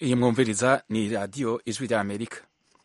iyi mwumviriza ni radiyo ijwi rya Amerika.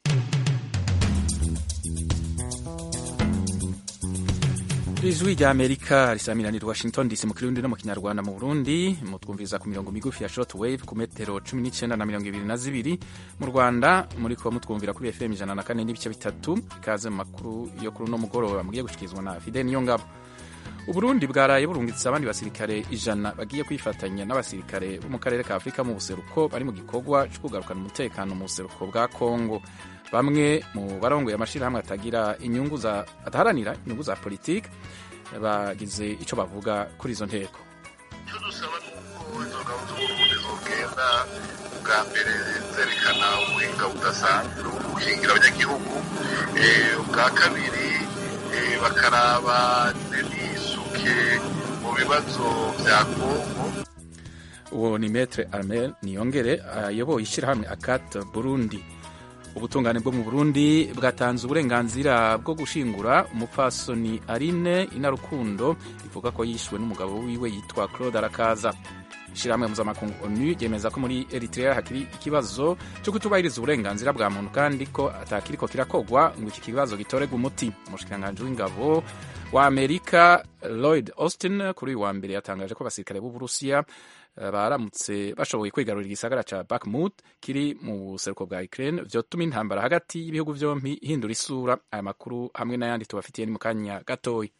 Ijwi rya Amerika risamirana Washington DC mu Kirundi no mu Kinyarwanda. Mu Burundi mutwumviriza ku mirongo migufi ya short wave ku metero 19 na 22. Mu Rwanda muri ko mutwumvira kuri FM 104 n'ibice bitatu. Ikaze mu makuru yo kuri no mugoroba mugiye gushikizwa na Fidel Niyongabo. Uburundi bwaraye burungitse abandi basirikare 100 bagiye kwifatanya n'abasirikare bo mu karere ka Afrika mu buseruko bari mu gikorwa cyo kugarukana umutekano mu buseruko bwa Kongo. Bamwe mu barongoye amashirahamwe ataharanira inyungu za politiki bagize ico bavuga kuri izo nteko. Icyo dusaba ni uko izo ngabo z'Uburundi zogenda bwa mbere zerekana ubuhinga budasanzwe bwo gukingira abanyagihugu, ubwa kabiri bakaraba n'isuke mu bibazo vya Kongo. Uwo ni Maître Armel Niyongere ayoboye ishirahamwe ACAT Burundi. Ubutungane bwo mu Burundi bwatanze uburenganzira bwo gushingura umupfasoni Aline Inarukundo ivuga ko yishwe n'umugabo wiwe yitwa Claude Arakaza. Ishirahamwe mpuzamakungu ONU ryemeza ko muri Eritrea hakiri ikibazo cyo kutubahiriza uburenganzira bwa muntu kandi ko atakiriko kirakogwa ngo iki kibazo gitorega umuti. Umushikiranganji w'ingabo wa Amerika Lloyd Austin kuri wa mbere yatangaje ko abasirikare b'u Burusiya baramutse bashoboye kwigarurira igisagara ca Bakhmut kiri mu buseruko bwa Ukraine vyotuma intambara hagati y'ibihugu vyompi ihindura isura. Aya makuru hamwe n'ayandi tubafitiye ni mu kanya gatoyi.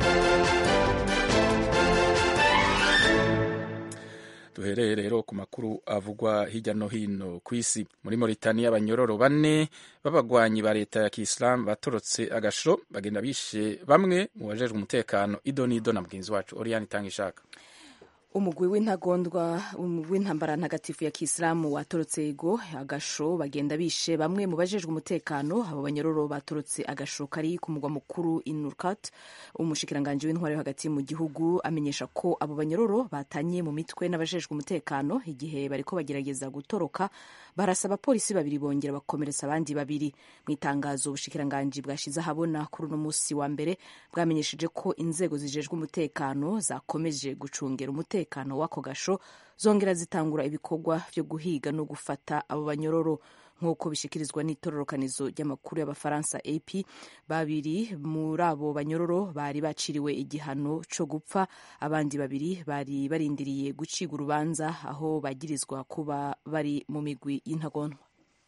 Duhereye rero ku makuru avugwa hirya no hino ku isi. Muri Mauritania abanyororo 4 b'abagwanyi ba leta ya Kiislamu batorotse agasho bagenda bishe bamwe mu bajejwe umutekano. Idonido na mugenzi wacu Oriane Tangishaka. Umugwi w'intambara ntagatifu ya Kiislamu watorotse ego agasho bagenda bishe bamwe mu bajejwe umutekano. Abo banyororo batorotse agasho kari ku mugwa mukuru Nurkat. Umushikiranganji w'intwari hagati mu gihugu amenyesha ko abo banyororo batanye mu mitwe n'abajejwe umutekano igihe bariko bagerageza gutoroka. Barasaba polisi 2 bongera bakomeretsa abandi 2. Mu itangazo ubushikiranganji bwashize ahabona kuri uno musi wa mbere bwamenyesheje ko inzego zijejwe umutekano zakomeje gucungera umutekano wako gasho zongera zitangura ibikorwa vyo guhiga no gufata abo banyororo nk'uko bishikirizwa n'itororokanizo ry'amakuru y'abafaransa AP. 2 muri abo banyororo bari baciriwe igihano co gupfa, abandi 2 bari barindiriye guciga urubanza aho bagirizwa kuba bari mu migwi y'intagondwa.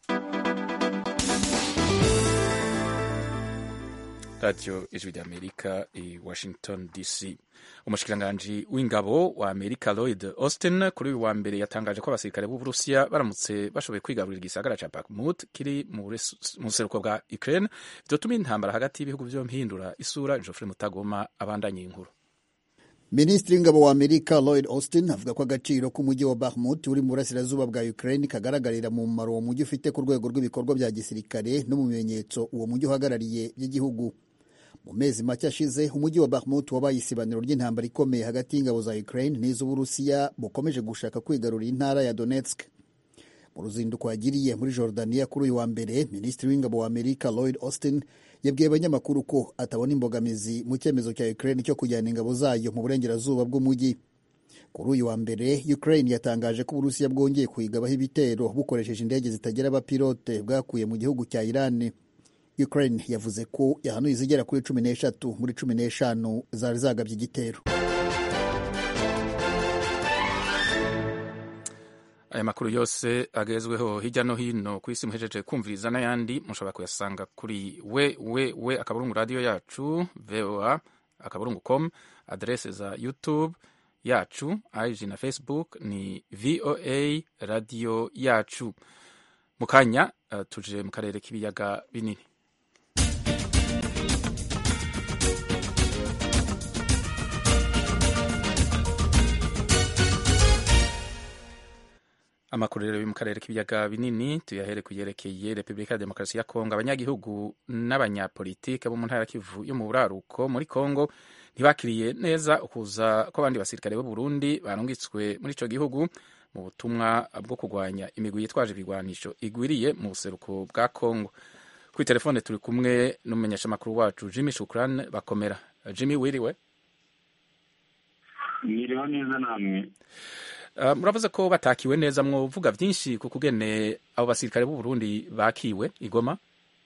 Radio Ijwi rya Amerika i Washington DC. Umushikiranganji w'ingabo wa Amerika Lloyd Austin kuri uyu wa mbere yatangaje ko abasirikare b'u Burusiya baramutse bashoboye kwigarurira igisagara ca Bakhmut kiri mu buseruko bwa Ukraine vyotuma intambara hagati y'ibihugu vyompi hindura isura. Geoffrey Mutagoma abandanye inkuru. Minisitiri w'ingabo wa Amerika Lloyd Austin avuga ko agaciro k'umujyi wa Bakhmut uri mu burasirazuba bwa Ukraine kagaragarira mu mumaro uwo mujyi ufite ku rwego rw'ibikorwa bya gisirikare no mu bimenyetso uwo mujyi uhagarariye by'igihugu. Mu mezi make ashize umujyi wa Bakhmut wabaye isibaniro ry'intambara ikomeye hagati y'ingabo za Ukraine n'iz'Uburusiya bukomeje gushaka kwigarurira intara ya Donetsk. Mu ruzinduko yagiriye muri Jordania kuri uyu wa mbere, Minisitiri w'ingabo wa Amerika Lloyd Austin yabwiye abanyamakuru ko atabona imbogamizi mu cyemezo cya Ukraine cyo kujyana ingabo zayo mu burengerazuba bw'umujyi. Kuri uyu wa mbere Ukraine yatangaje ko Uburusiya bwongeye kuyigabaho ibitero bukoresheje indege zitagira abapilote bwakuye mu gihugu cya Iran. Ukraine yavuze ko yahanuye izigera kuri 13 muri 15 zari zagabye igitero. Aya makuru yose agezweho hirya no hino ku isi muhejeje kumviriza n'ayandi mushobora kuyasanga kuri akaburungu radio yacu voa.com, adresse za YouTube yacu, IG na Facebook ni VOA radio yacu. Mukanya tuje mu karere k'ibiyaga binini. Amakuru rero mu karere k'ibiyaga binini tuyahere kuyerekeye Republika ya Demokarasi ya Kongo. Abanyagihugu n'abanyapolitike bo mu ntara Kivu yo mu buraruko muri Kongo ntibakiriye neza ukuza ko abandi basirikare b'u Burundi barungitswe muri ico gihugu mu butumwa bwo kugwanya imigwi yitwaje ibigwanisho igwiriye mu buseruko bwa Kongo. Kuri telefone turi kumwe n'umumenyesha makuru wacu Jimmy Shukran Bakomera. Jimmy, wiriwe? Niriho neza namwe. muravuze ko batakiwe neza, mwovuga byinshi ku kugene abo basirikare b'u Burundi bakiwe i Goma?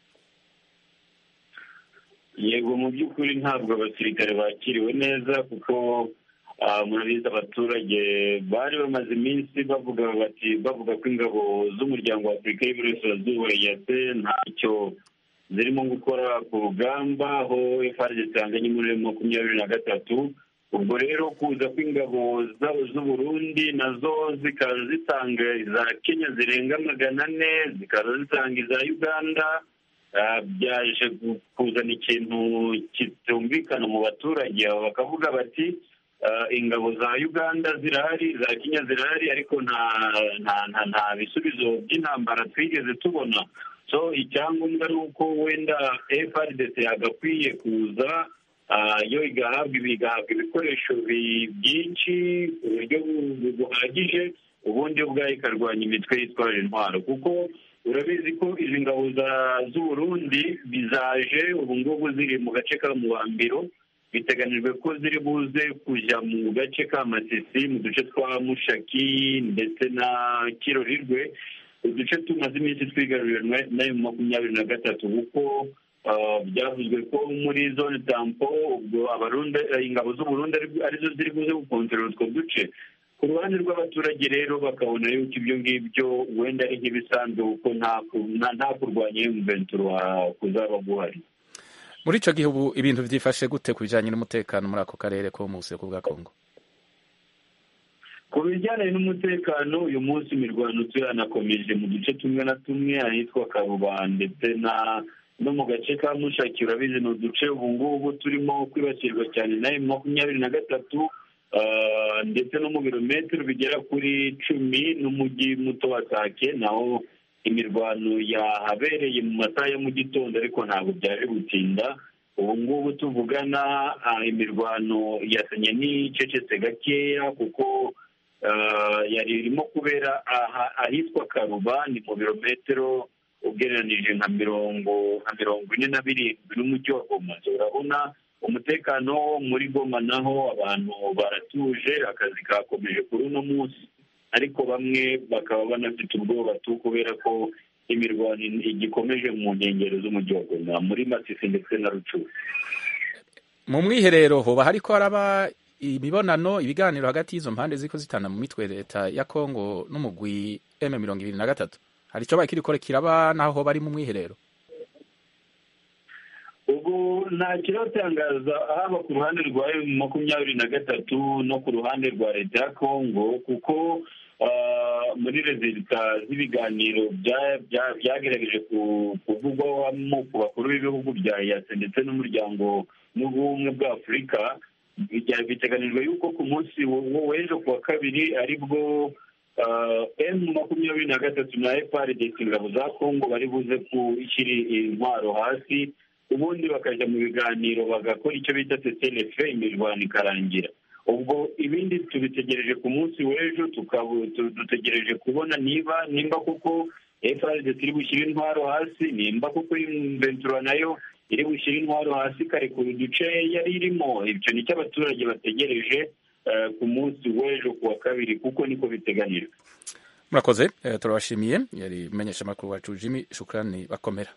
Yego, mu by'ukuri ntabwo abasirikare bakiriwe neza kuko murabizi abaturage bari bamaze iminsi bavuga ko ingabo z'umuryango wa Afurika y'Iburasirazuba EAC ntacyo zirimo gukora ku rugamba, aho FARDC ihanganye muri 2023. Ubwo rero kuza kw'ingabo z'u Burundi nazo zikaza zitanga iza Kenya zirenga 400, zikaza zitanga iza Uganda, byaje kuzana ikintu kitumvikana mu baturage. Bakavuga bati ingabo za Uganda zirahari, za Kenya zirahari, ariko nta bisubizo by'intambara twigeze tubona. So icyangombwa ni uko wenda FARDC yagakwiye kuza yo igahabwa ibikoresho byinshi ku buryo buhagije, ubundi ubwayo ikarwanya imitwe yitwaje intwaro, kuko urabizi ko izi ngabo z'u Burundi bizaje ubu ngubu ziri mu gace ka Muhambiro. Biteganijwe ko ziri buze kujya mu gace ka Masisi, mu duce twa Mushaki ndetse na Kirorirwe, uduce tumaze iminsi twigaruriwe na M23, kuko byavuzwe ko muri zone tampo ubwo ingabo z'u Burundi arizo ziri buze gukontorora utwo duce. Ku ruhande rw'abaturage rero bakabona yuko ibyo ngibyo wenda ari nk'ibisanzwe, kuko nta kurwanya M23 kuzaba guhari. Muri ico gihugu ibintu vyifashe gute ku bijanye n'umutekano muri ako karere ko mu buseruko bwa Kongo? Ku bijyanye n'umutekano, uyu munsi imirwano turanakomeje mu duce tumwe na tumwe ahitwa Karuba ndetse no mu gace ka Mushaki. Urabizi ni uduce ubu ngubu turimo kwibasirwa cyane na M23, ndetse no mu birometero bigera kuri 10 n'umujyi muto wa Sake, naho imirwano yahabereye mu masaha ya mu gitondo, ariko ntabwo byaje gutinda. Ubu ngubu tuvugana imirwano yasenye n'icecetse gakeya, kuko yari irimo kubera ahitwa Karuba, ni mu birometero ugereranije nka 47 n'umujyi wa Goma. Urabona umutekano muri Goma naho abantu baratuje, akazi kakomeje kuri uno munsi, ariko bamwe bakaba banafite ubwoba kubera ko imirwano igikomeje mu nkengero z'umujyi wa Goma, muri Masisi ndetse na Rucuru. Mu mwiherero hoba hariko haraba imibonano, ibiganiro hagati y'izo mpande ziko zitana mu mitwe leta ya Kongo n'umugwi M23? Hari icyo bakirikore kiraba naho bari mu mwiherero? Ubu nta kiratangaza haba ku ruhande rwa M23 no ku ruhande rwa leta ya Kongo, kuko muri resulta z'ibiganiro byagerageje kuvugwamo ku bakuru b'ibihugu bya EAC ndetse n'umuryango w'ubumwe bwa Afurika, biteganijwe yuko ku munsi w'ejo ku wa kabiri aribwo M23 na FARDC ingabo za Kongo bari buze gushyira intwaro hasi, ubundi bakajya mu biganiro bagakora icyo bita CCLF, imirwano ikarangira. Ubwo ibindi tubitegereje ku munsi w'ejo, dutegereje kubona nimba kuko FARDC iri bushyira intwaro hasi, nimba kuko M23 nayo iri bushyira intwaro hasi ikarekura uduce yari irimo. Ibyo nicyo abaturage bategereje ku munsi w'ejo ku wa kabiri, kuko niko biteganijwe. Murakoze, turabashimiye. Yari menyesha makuru wacu Jimmy Shukrani Bakomera.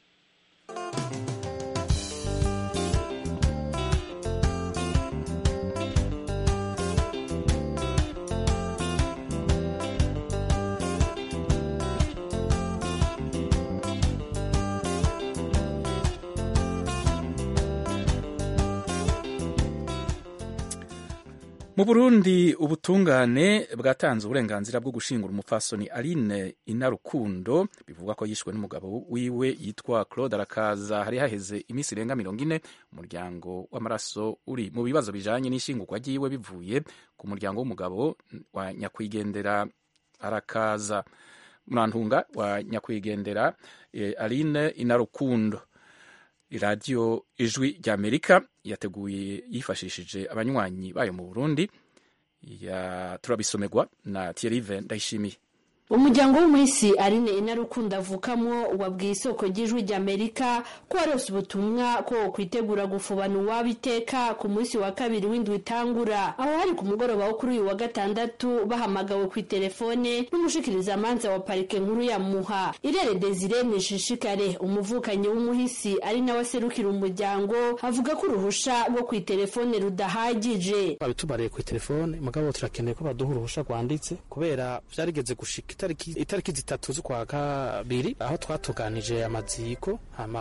Mu Burundi ubutungane bwatanze uburenganzira bwo gushingura umupfasoni Aline Inarukundo, bivugwa ko yishwe n'umugabo wiwe yitwa Claude Arakaza hari haheze iminsi irenga 40. Umuryango w'amaraso uri mu bibazo bijanye n'ishingurwa ryiwe bivuye ku muryango w'umugabo wa nyakwigendera Arakaza, Murantunga wa nyakwigendera Aline Inarukundo. Radio Ijwi ry'Amerika yateguye yifashishije abanywanyi bayo mu Burundi, turabisomerwa na Thierry Ndayishimiye. umuryango w'umuhisi Aline Inarukundo avukamo wabwiye isoko ry'ijwi ry'Amerika ko warose ubutumwa ko kwitegura gufubana uwabiteka ku munsi wa kabiri w'indwi itangura aho hari ku mugoroba wo kuri uyu wa gatandatu bahamagawe ku telefone n'umushikiriza amanza wa parike nkuru ya Muha. Irere Desire Nishishikare umuvukanyi w'umuhisi ari nawe aserukira umuryango avuga ko uruhusha rwo ku telefone rudahagije. Babitubariye ku telefone mugabo turakeneye ko baduha uruhusha rwanditse kubera vyarigeze gushika itariki 3 z'ukwa kabiri aho twatuganije amaziko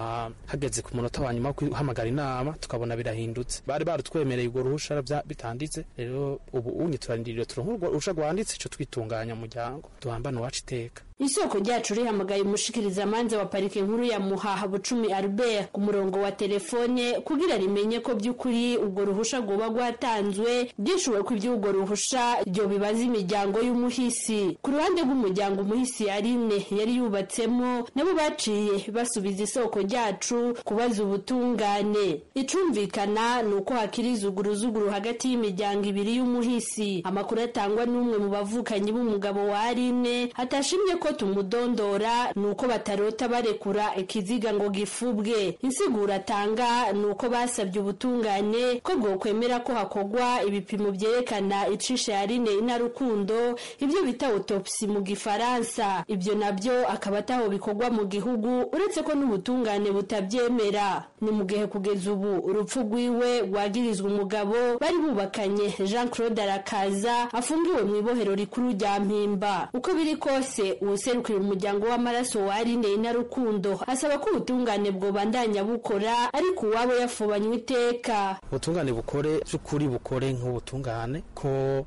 hageze ku munota wa nyuma guhamagara inama tukabona birahindutse bari barutwemereye urwo ruhusha bitanditse rero ubu unye turarindiriye turonka uruhusha rwanditse ico twitunganya umuryango duhambana wacu iteka. Isoko ryacu rihamagaye umushikiriza amanza wa parike nkuru ya Muha Bucumi Albert ku murongo wa telefone kugira rimenye ko by'ukuri ubwo ruhusha rwoba rwatanzwe byishuwe ku by'ubwo ruhusha ryo bibaza imiryango y'umuhisi. Ku ruhande rw'umuryango umuhisi Aline yari yubatsemo nabo baciye basubiza isoko ryacu kubaza ubutungane. Icumvikana nuko hakiriza uguruzuguru hagati y'imiryango ibiri y'umuhisi. Amakuru atangwa n'umwe mu bavukanyi b'umugabo wa Aline atashimye ko tumudondora nuko batarota barekura ikiziga ngo gifubwe. Insigura atanga nuko basabye ubutungane ko bwo kwemera ko hakogwa ibipimo byerekana icishe Aline Inarukundo ibyo bita autopsy mu gifaransa. Ibyo nabyo akaba ataho bikogwa mu gihugu uretse ko n'ubutungane butabyemera. Ni mu gihe kugeza ubu urupfu rwiwe rwagirizwa umugabo bari bubakanye Jean Claude Arakaza afungiwe mu ibohero rikuru rya Mpimba. Uko biri kose userukira umuryango w'amaraso wa Aline Inarukundo asaba ko ubutungane bwo bandanya bukora ariko uwabo yafubanywe iteka. Ubutungane bukore by'ukuri bukore nk'ubutungane ko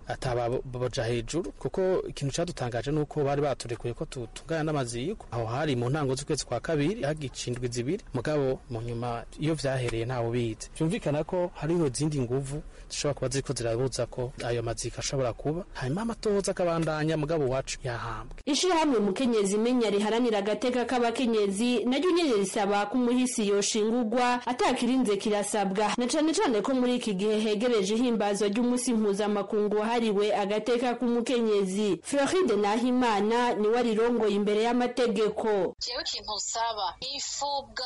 atabaja hejuru kuko ikintu cyadutangaje nuko bari baturekuye ko tutungana n'amaziko aho hari mu ntango z'ukwezi kwa kabiri hagicindwe zibiri mugabo mu nyuma iyo vyahereye ntawo bize. Byumvikana ko hariho zindi nguvu zishobora kuba ziriko zirabuza ko ayo maziko ashobora kuba hanyuma amatohoza akabandanya mugabo wacu yahambwe. Ishirahamwe Mukenyezi Menya riharanira agateka k'abakenyezi naryo nyene risaba ko umuhisi yoshingurwa atakirinze kirasabwa na cane ko muri iki gihe hegereje ihimbazwa ry'umusi mpuzamakungu wahariwe agateka k'umukenyezi. Floride Nahimana ni warirongoye imbere y'amategeko. Jewe ikintu usaba ifubwa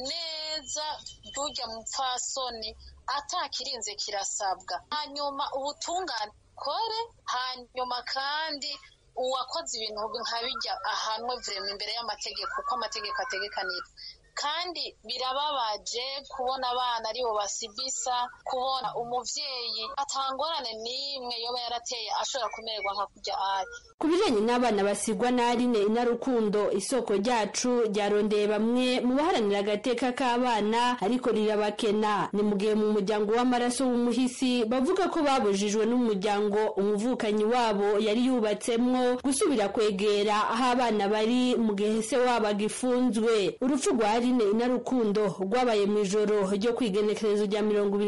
neza burya mupfasoni atakirinze kirasabwa hanyuma ubutungane kore hanyuma kandi uwakoze ibintu nka bijya ahanwe vrema imbere y'amategeko uko amategeko ategekanira. Kandi birababaje kubona abana aribo basibisa kubona umuvyeyi atangorane nimwe yoba yarateye ashobora kumererwa nka kujya ari. Kubijanye n'abana basigwa na Aline Inarukundo isoko ryacu ryarondeye bamwe mu baharanira agateka k'abana ariko rirabakena. Ni mu gihe mu muryango w'amaraso w'umuhisi bavuga ko babujijwe n'umuryango umuvukanyi wabo yari yubatsemwo gusubira kwegera aho abana bari mu gihe se wabo agifunzwe. Urupfu rwa Aline Inarukundo rwabaye mu ijoro ryo kwigenekerezo rya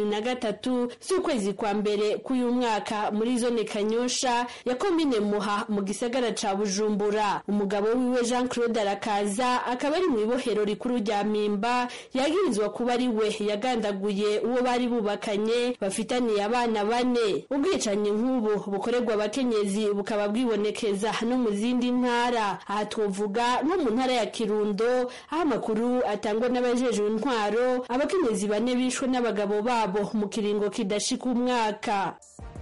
23 z'ukwezi kwa mbere k'uyu mwaka muri zone Kanyosha ya komine Muha mu gisagara ca Bujumbura. Umugabo wiwe Jean Claude Arakaza akaba ari mu ibohero rikuru rya Mpimba yagirizwa kuba ari we yagandaguye uwo bari bubakanye bafitaniye abana 4. Ubwicanyi nk'ubu bukorerwa abakenyezi bukaba bwibonekeza no mu zindi ntara. Aha twovuga nko mu ntara ya Kirundo aho amakuru atangwa n'abajejwe intwaro abakenyezi 4 bishwe n'abagabo babo mu kiringo kidashika umwaka.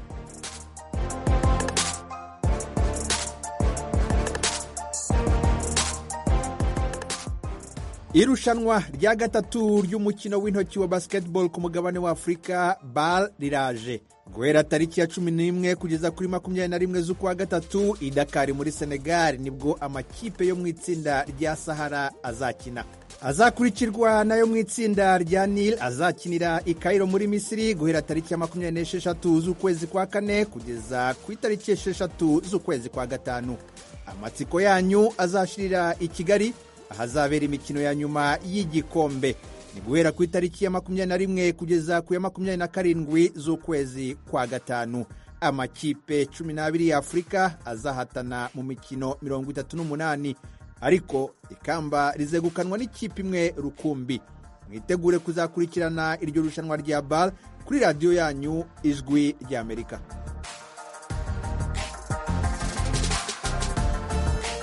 Irushanwa rya gatatu ry'umukino w'intoki wa basketball ku mugabane wa Afrika BAL riraje guhera tariki ya 11 kugeza kuri 21 z'ukwa gatatu i Dakar muri Senegal nibwo amakipe yo mu itsinda rya Sahara azakina. Azakurikirwa nayo mu itsinda rya Nil azakinira i Cairo muri Misiri guhera tariki ya 26 z'ukwezi kwa kane kugeza ku itariki ya 6 z'ukwezi kwa gatanu. Amatsiko yanyu azashirira i Kigali ahazabera imikino ya nyuma y'igikombe ni guhera ku itariki ya 21 kugeza ku ya 27 z'ukwezi kwa gatanu. Amakipe 12 ya Afrika azahatana mu mikino 38 ariko ikamba rizegukanwa n'ikipe imwe rukumbi. Mwitegure kuzakurikirana iryo rushanwa rya BAL kuri radio yanyu Ijwi ry'Amerika.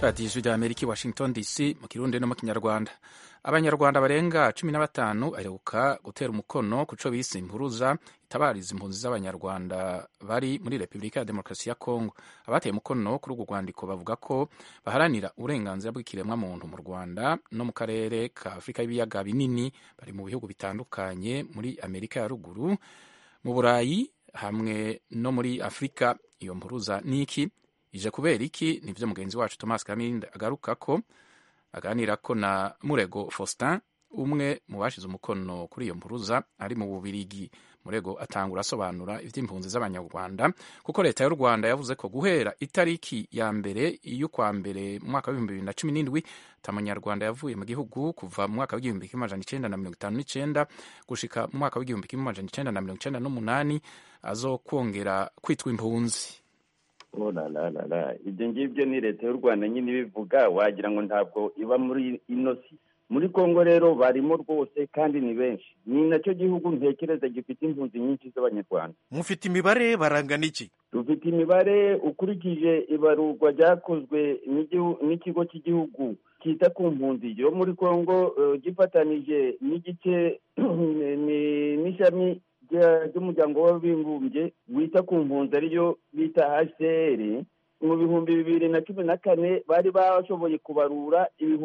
radiyo ijwi rya amerika i washington dc mu kirundi no mu kinyarwanda. Abanyarwanda barenga 15 aheruka gutera umukono ku co bise impuruza itabariza impunzi z'abanyarwanda bari muri Repubulika ya Demokarasi ya Kongo. Abateye umukono kuri urwo rwandiko bavuga ko baharanira uburenganzira bw'ikiremwa muntu mu Rwanda no mu karere ka Afurika y'ibiyaga binini, bari mu bihugu bitandukanye muri Amerika ya ruguru, mu Burayi hamwe no muri Afurika. Iyo mpuruza ni iki, ije kubera iki? Nivyo mugenzi wacu Thomas Kaminde agaruka ko aganira ko na Murego Faustin, umwe mu bashize umukono kuri iyo mpuruza ari mu Bubirigi. Murego atangura asobanura ivy'impunzi z'abanyarwanda kuko leta y'u Rwanda yavuze ko guhera itariki ya mbere y'ukwa mbere mu mwaka wa 2017 Amanyarwanda yavuye mu gihugu kuva mu mwaka wa 1959 gushika mu mwaka wa 1998 azokwongera kwitwa impunzi. Ibyo ngibyo ni leta y'u Rwanda nyine ibivuga, wagira ngo ntabwo iba muri inosi. Muri Kongo rero barimo rwose kandi ni benshi. Ni nacyo gihugu ntekereza gifite impunzi nyinshi z'abanyarwanda. Mufite imibare barangana iki? Dufite imibare ukurikije ibarurwa ryakozwe n'ikigo cy'igihugu kita ku mpunzi yo muri Kongo, gifatanije n'igice n'ishami ry'umuryango w'abibumbye wita ku mpunzi ariyo bita HCR. Mu 2014 bari bashoboye kubarura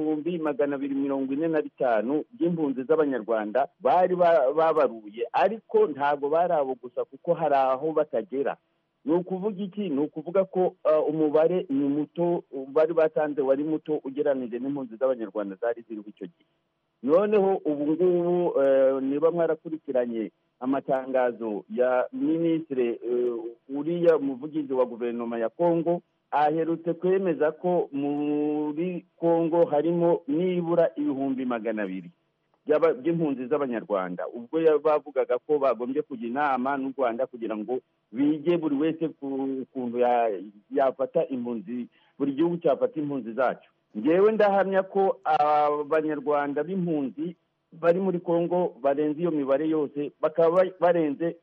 245 by'impunzi z'abanyarwanda bari babaruye, ariko ntabwo bari abo gusa kuko hari aho batagera. Ni ukuvuga iki? Ni ukuvuga ko umubare ni muto, bari batanze wari muto ugereranije n'impunzi z'abanyarwanda zari ziriho icyo gihe. Noneho ubu ngubu niba mwarakurikiranye amatangazo ya minisitiri uriya muvugizi wa guverinoma ya Kongo, aherutse kwemeza ko muri Kongo harimo nibura 200,000 by'impunzi z'abanyarwanda. Ubwo bavugaga ko bagombye kujya inama n'u Rwanda kugira ngo bige buri wese kuntu yafata impunzi, buri gihugu cyafata impunzi zacyo. Ngewe ndahamya ko abanyarwanda b'impunzi bari muri Kongo barenze iyo mibare yose, bakaba barenze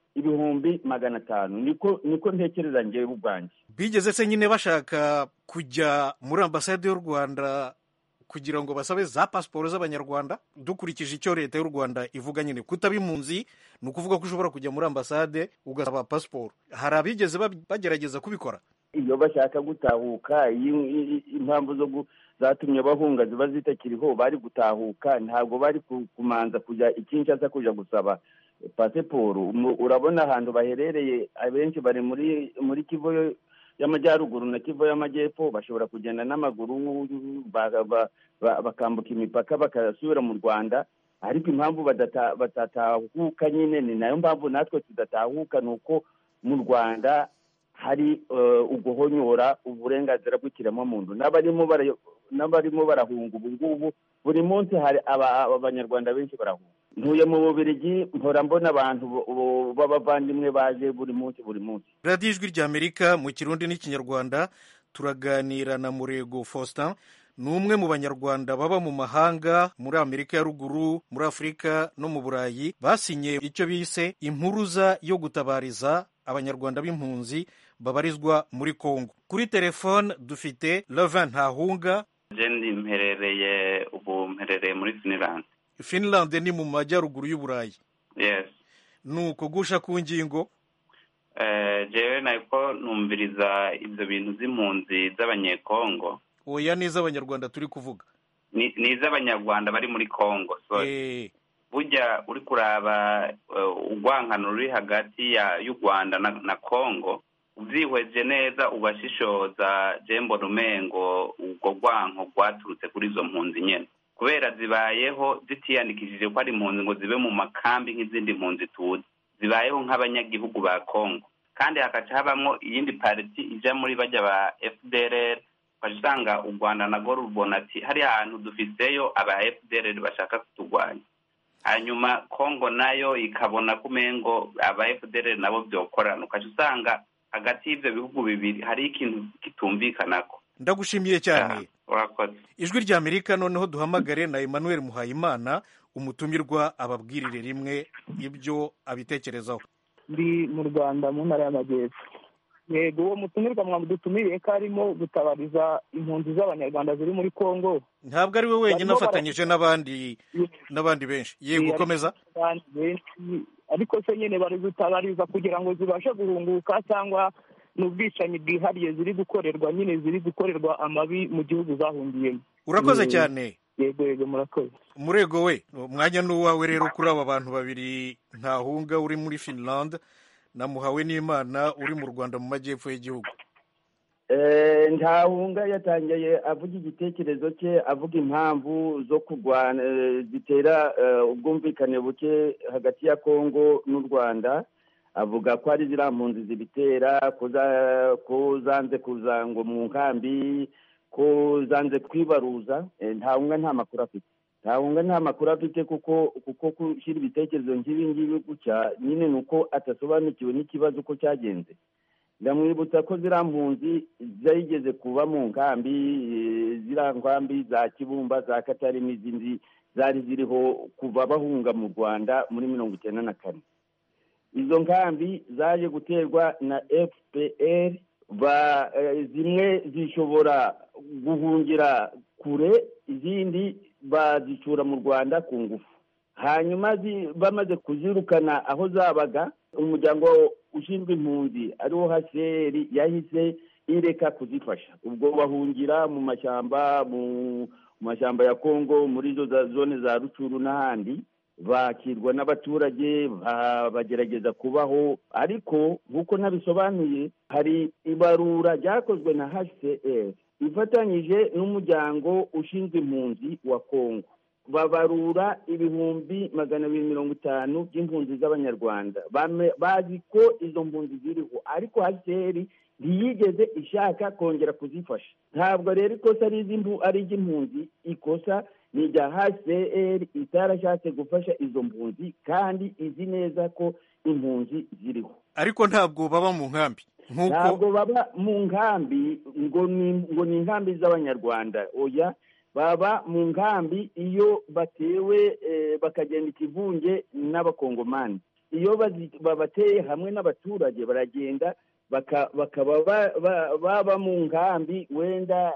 500,000. Niko ntekereza ngewe ubwanjye. Bigeze se nyine bashaka kujya muri ambasade y'u Rwanda kugira ngo basabe za pasiporo z'abanyarwanda? Dukurikije icyo leta y'u Rwanda ivuga, nyine kutaba impunzi ni ukuvuga ko ushobora kujya muri ambasade ugasaba pasiporo. Hari abigeze bagerageza kubikora? Iyo bashaka gutahuka, impamvu zatumye bahunga ziba zitakiriho, bari gutahuka, ntabwo bari kumanza kujya Kinshasa kujya gusaba pasiporo. Urabona ahantu baherereye abenshi bari muri Kivu y'Amajyaruguru na Kivu y'Amajyepfo, bashobora kugenda n'amaguru bakambuka imipaka bakasubira mu Rwanda, ariko impamvu batatahuka nyine ni nayo mpamvu natwe tudatahuka, ni uko mu Rwanda hari uguhonyora uburenganzira bw'ikiremwamuntu. N'abarimo barahunga ubu ngubu, buri munsi hari abanyarwanda benshi barahunga. Ntuye mu Bubiligi, mpora mbona abantu b'abavandimwe baje buri munsi. Radiyo Ijwi rya Amerika mu Kirundi n'Ikinyarwanda turaganira na Murego Faustin, ni umwe mu banyarwanda baba mu mahanga, muri Amerika ya ruguru, muri Afurika no mu Burayi, basinye icyo bise impuruza yo gutabariza abanyarwanda b'impunzi babarizwa muri Kongo. Kuri telefone dufite Levin Ntahunga. Mperereye muri Finland. Finland ni mu majyaruguru y'Uburayi. Yes. Nuko gusha ku ngingo. Jewe nako numviriza ibyo bintu z'impunzi z'abanyekongo. Oya, ni iz'abanyarwanda turi kuvuga. Ni iz'abanyarwanda bari muri Kongo. Burya uri kuraba urwankano ruri hagati y'u Rwanda na Kongo, ubyihweje neza ubashishoza Jembo Rumengo, ubwo rwanko rwaturutse kuri izo mpunzi nyene, kubera zibayeho zitiyandikishije ko ari impunzi ngo zibe mu makambi nk'izindi mpunzi tuzi, zibayeho nk'abanyagihugu ba Kongo. Kandi hakaca habamwo iyindi pariti ija muri bajya ba FDLR, basanga u Rwanda nago rubona ati hari ahantu dufiseyo aba FDLR bashaka kutugwanya. Hanyuma Kongo nayo ikabona kumengo aba FDLR nabo byokorana, ukaca usanga hagati y'ivyo bihugu bibiri hari ikintu kitumvikanako. Ndagushimiye cyane. Urakoze. Ijwi rya Amerika noneho duhamagare na Emmanuel Muhayimana, umutumirwa ababwirire rimwe ibyo abitekerezaho. Ndi mu Rwanda mu ntara y'Amajyepfo. yego uwo mutumirwa mwamudutumiriye ko arimo gutabariza impunzi z'abanyarwanda ziri muri Kongo. Ntabwo ari we wenyine, afatanyije n'abandi benshi. Yego komeza. Ariko se nyine bari gutabariza kugira ngo zibashe guhunguka, cyangwa n'ubwicanyi bwihariye ziri gukorerwa amabi mu gihugu zahungiyemo. Urakoze cyane. Yego murakoze. Umurego we, umwanya ni uwawe rero kuri aba bantu babiri, Ntahunga uri muri Finland na Muhawenimana uri mu Rwanda mu majyepfo y'igihugu. Ntahunga yatangiye avuga igitekerezo cye, avuga impamvu zo kurwana zitera ubwumvikane buke hagati ya Kongo n'u Rwanda. Avuga ko ari ziriya mpunzi zibitera, ko zanze kuza ngo mu nkambi, ko zanze kwibaruza. Ntahunga nta makuru afite kuko gushyira ibitekerezo nk'ibi ngibi gutya nyine ni uko atasobanukiwe n'ikibazo uko cyagenze. Ndamwibutsa ko ziriya mpunzi zayigeze kuba mu nkambi, ziriya nkambi za Kibumba, za Katari n'izindi zari ziriho kuva bahunga mu Rwanda muri 1994. Izo nkambi zaje guterwa na FPR, zimwe zishobora guhungira kure, izindi bazicura mu Rwanda ku ngufu. Hanyuma bamaze kuzirukana aho zabaga, umuryango ushinzwe impunzi ariwo HCR yahise ireka kuzifasha. Ubwo bahungira mu mashyamba ya Kongo, muri izo zone za Rucuru n'ahandi, bakirwa n'abaturage, bagerageza kubaho. Ariko nk'uko nabisobanuye, hari ibarura ryakozwe na HCR ifatanyije n'umuryango ushinzwe impunzi wa Kongo. Babarura 250,000 by'impunzi z'abanyarwanda. Bazi ko izo mpunzi ziriho, ariko HCR ntiyigeze ishaka kongera kuzifasha. Ntabwo rero ikosa ari iry'impunzi, ikosa ni irya HCR itarashatse gufasha izo mpunzi, kandi izi neza ko impunzi ziriho. Ariko ntabwo baba mu nkambi. Ntabwo baba mu nkambi ngo ni inkambi z'abanyarwanda. Oya, baba mu nkambi iyo batewe bakagenda ikivunge n'abakongomani. Iyo babateye hamwe n'abaturage baragenda bakaba baba mu nkambi wenda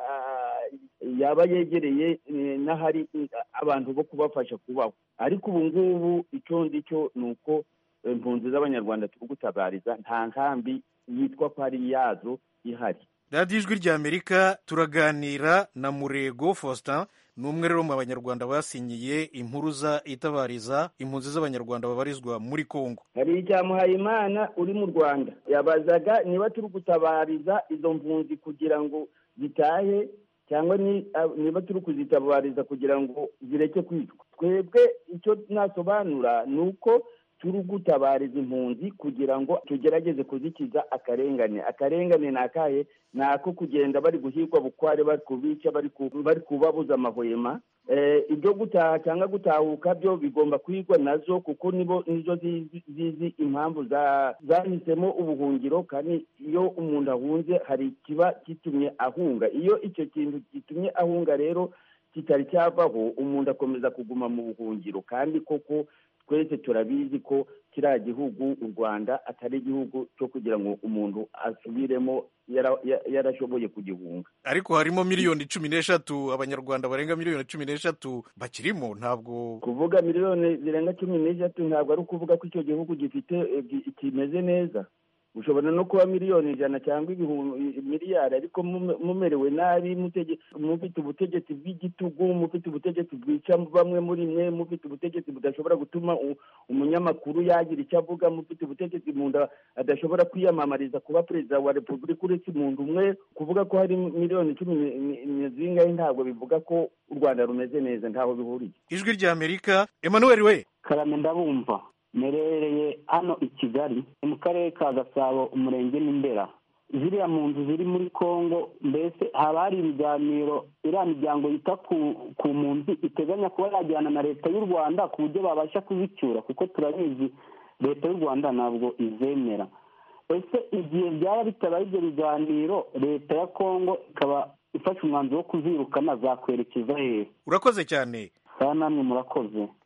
yaba yegereye n'ahari abantu bo kubafasha kubaho. Ariko ubu ngubu icyo ndicyo ni uko impunzi z'abanyarwanda turi gutabariza nta nkambi yitwa ko ari yazo ihari. Radiyo Ijwi ry'Amerika turaganira na Murego Faustin, ni umwe rero mu banyarwanda basinyiye impuruza itabariza impunzi z'abanyarwanda babarizwa muri Kongo. Hari icya Muhayimana uri mu Rwanda, yabazaga niba turi gutabariza izo mpunzi kugira ngo zitahe, cyangwa niba turi kuzitabariza kugira ngo zireke kwicwa. Twebwe icyo nasobanura ni uko turi gutabariza impunzi kugira ngo tugerageze kuzikiza akarengane. Akarengane ni akahe? Ni ako kugenda bari guhigwa bukware, bari kubica, bari kubabuza amahwema. Ibyo gutaha cyangwa gutahuka byo bigomba kwigwa nazo, kuko nizo zizi impamvu zahisemo ubuhungiro. Kandi iyo umuntu ahunze hari kiba gitumye ahunga. Iyo icyo kintu gitumye ahunga rero kitari cyavaho, umuntu akomeza kuguma mu buhungiro. Kandi koko twese turabizi ko kiriya gihugu u Rwanda atari igihugu cyo kugira ngo umuntu asubiremo yarashoboye kugihunga. Ariko harimo 13 abanyarwanda barenga 13 bakirimo. Ntabwo kuvuga miliyoni zirenga 13 ntabwo ari ukuvuga ko icyo gihugu kimeze neza. Ushobora no kuba miliyoni 100 cyangwa miliyari, ariko mumerewe nabi, mufite ubutegetsi bw'igitugu, mufite ubutegetsi bwica bamwe muri mwe, mufite ubutegetsi budashobora gutuma umunyamakuru yagira icyo avuga, mufite ubutegetsi umuntu adashobora kwiyamamariza kuba perezida wa repubulika uretse umuntu umwe. Kuvuga ko hari miliyoni 10 zingahe ntabwo bivuga ko u Rwanda rumeze neza, ntaho bihuriye. Ijwi ry'Amerika, Emmanuel we. Karame ndabumva. Merereye hano i Kigali mu karere ka Gasabo, umurenge n'Indera. Ziriya mpunzi ziri muri Kongo, mbese haba hari ibiganiro iriya miryango yita ku mpunzi iteganya kuba yajyana na leta y'u Rwanda ku buryo babasha kuzicyura, kuko turabizi leta y'u Rwanda ntabwo izemera. Ese igihe byaba bitabaye ibyo biganiro, leta ya Kongo ikaba ifashe umwanzuro wo kuzirukana, zakwerekeza hehe? Urakoze cyane. Namwe murakoze.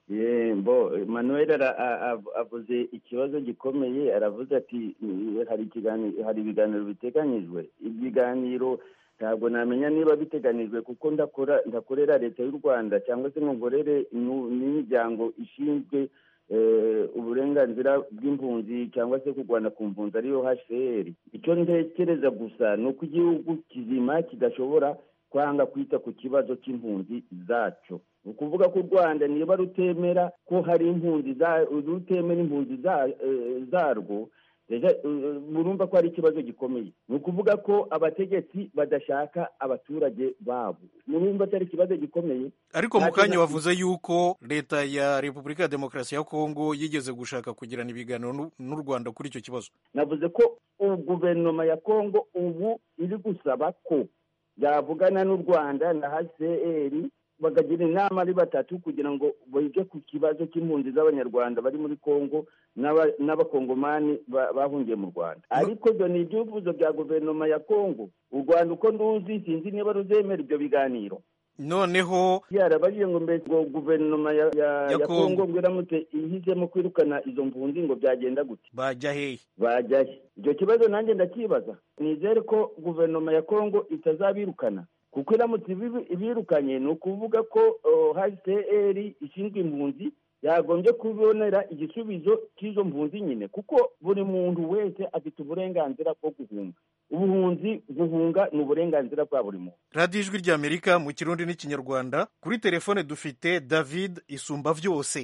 Manuel avuze ikibazo gikomeye, aravuze ati hari ibiganiro biteganyijwe. Ibiganiro ntabwo namenya niba biteganijwe kuko ndakorera leta y'u Rwanda cyangwa se ngo nkorere n'imiryango ishinzwe uburenganzira bw'impunzi cyangwa se kurwana ku mpunzi ariyo HCR. Icyo ntekereza gusa ni uko igihugu kizima kidashobora kwanga kwita ku kibazo cy'impunzi zacu. Ni ukuvuga ko u Rwanda niba rutemera ko hari impunzi rutemera impunzi zarwo, murumva ko hari ikibazo gikomeye. Ni ukuvuga ko abategetsi badashaka abaturage babo, murumva ko ari ikibazo gikomeye. Ariko mu kanya wavuze yuko leta ya Repubulika ya Demokarasi ya Kongo yigeze gushaka kugirana ibiganiro n'u Rwanda kuri icyo kibazo. Navuze ko guverinoma ya Kongo ubu iri gusaba ko yavugana n'u Rwanda na HCR bakagira inama ari batatu kugira ngo bige ku kibazo cy'impunzi z'abanyarwanda bari muri Kongo n'abakongomani bahungiye mu Rwanda. Ariko ibyo ni ibyifuzo bya guverinoma ya Kongo. U Rwanda uko nduzi sinzi niba ruzemera ibyo biganiro. Noneho yarabajije ngo mbese ngo guverinoma ya Kongo ngo iramutse ihisemo kwirukana izo mpunzi ngo byagenda gute? Bajya hehe? Icyo kibazo nanjye ndakibaza. Nizere ko guverinoma ya Kongo itazabirukana, kuko iramutse ibirukanye ni ukuvuga ko HCR ishinzwe impunzi yagombye kubonera igisubizo cy'izo mpunzi nyine, kuko buri muntu wese afite uburenganzira bwo guhunga. Guhunga ni uburenganzira bwa buri muntu. Radio Ijwi ry'Amerika mu Kirundi n'Ikinyarwanda. Kuri telefone dufite David Isumba Vyose.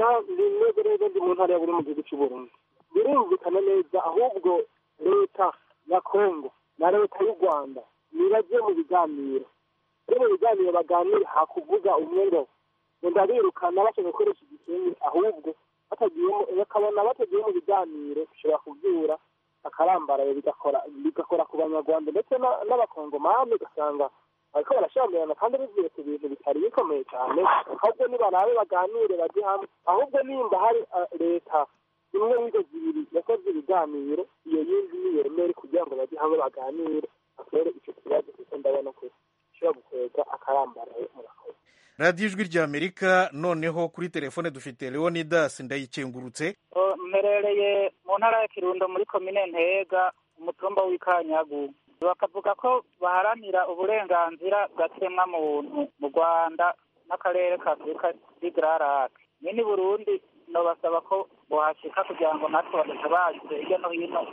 Ndi mu ntara ya buri mu gihugu cy'u Burundi. Birumvikana neza, ahubwo leta ya Kongo na leta y'u Rwanda nibagiye mu biganiro. Mu biganiro baganira hakuvuga umwe ngo ndabirukana bashaka gukoresha igikenye, ahubwo bakabona batagiye mu biganiro bishobora kubyura akarambaraye bigakora ku banyarwanda ndetse n'abakongomani, ugasanga bariko barashamirana kandi bivuye ku bintu bitari bikomeye cyane. Ahubwo nibarabe baganire bajye hamwe, ahubwo nimba hari leta imwe n'izo zibiri yakoze ibiganiro, iyo yindi niyemere kugira ngo bajye hamwe baganire batere icyo kibazo, kuko ndabona ko gishobora gukwega akarambaraye. Murakoze. Radio Ijwi ry'Amerika. Noneho kuri telefone dufite Leonidas Ndayikengurutse. Mmerereye mu ntara ya Kirundo muri komine Ntega, umutumba w'Ikanyagu. Bakavuga ko baharanira uburenganzira bw'ikiremwa muntu mu Rwanda n'akarere ka Afurika y'Igararake. Nyine Burundi no basaba ko bohashika kugira ngo natwe badatabaze hirya no hino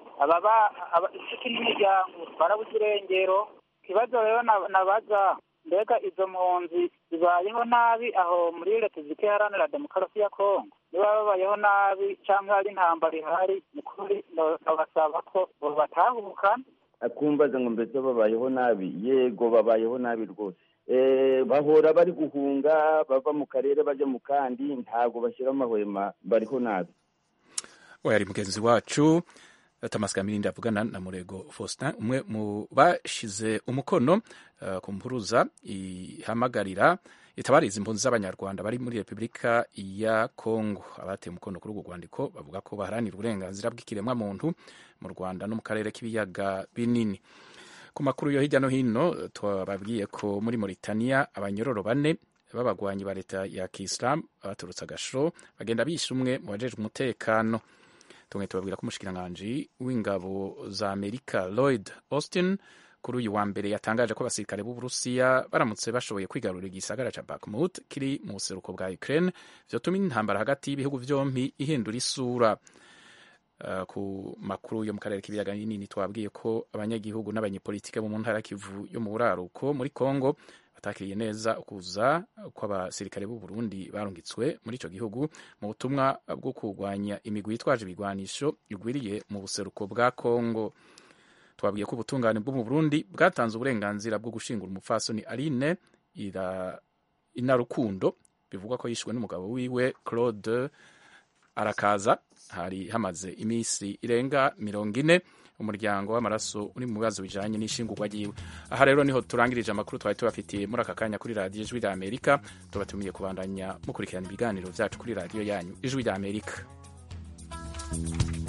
abafite n'imiryango barabuze irengero. Ikibazo rero nabaza, mbega izo mpunzi zibayeho nabi aho muri Repubulika Iharanira Demokarasi ya Kongo? Niba babayeho nabi cyangwa hari intambara ihari, ni kuri basaba ko batahukana. Akumbaza ngo mbese babayeho nabi? Yego, babayeho nabi rwose. Bahora bari guhunga, bava mu karere bajya mu kandi, ntabwo bashyira amahwema, bariho nabi. Ari mugenzi wacu Thomas Kamirindi avugana na Murego Faustin, umwe mu bashize umukono ku mpuruza ihamagarira itabariza impunzi z'abanyarwanda bari muri Repubulika ya Kongo. Abateye umukono kuri urwo rwandiko bavuga ko baharanira uburenganzira bw'ikiremwa muntu mu Rwanda no mu karere k'ibiyaga binini. Ku makuru yo hirya no hino twababwiye ko muri Mauritania abanyororo 4 b'abagwanyi ba leta ya Kiislamu baturutse agasho bagenda bishe umwe mu bajejwe umutekano. Tumwe tubabwira ko umushikiranganji w'ingabo za Amerika Lloyd Austin kuri uyu wa mbere yatangaje ko abasirikare b'Uburusiya baramutse bashoboye kwigarurira igisagara ca Bakhmut kiri mu buseruko bwa Ukraine, vyotuma intambara hagati y'ibihugu vyompi ihindura isura. Ku makuru yo mu karere k'ibiyaga binini twabwiye ko abanyagihugu n'abanyepolitike bo mu ntara Kivu yo mu buraruko muri Kongo batakiriye neza ukuza kw'abasirikare b'u Burundi barungitswe muri ico gihugu mu butumwa bwo kurwanya imigwi yitwaje ibigwanisho igwiriye mu buseruko bwa Kongo. Twabwiye ko ubutungane bwo mu Burundi bwatanze uburenganzira bwo gushingura umupfasoni Aline Inarukundo bivugwa ko yishwe n'umugabo wiwe Claude Arakaza hari hamaze imisi irenga 40. Umuryango w'amaraso uri mu bibazo bijanye n'ishingurwa ryiwe. Aha rero niho turangirije amakuru twari tubafitiye muri aka kanya kuri Radio Ijwi ry'Amerika. Tubatumiye kubandanya mukurikirana ibiganiro vyacu kuri radio yanyu Ijwi ry'Amerika.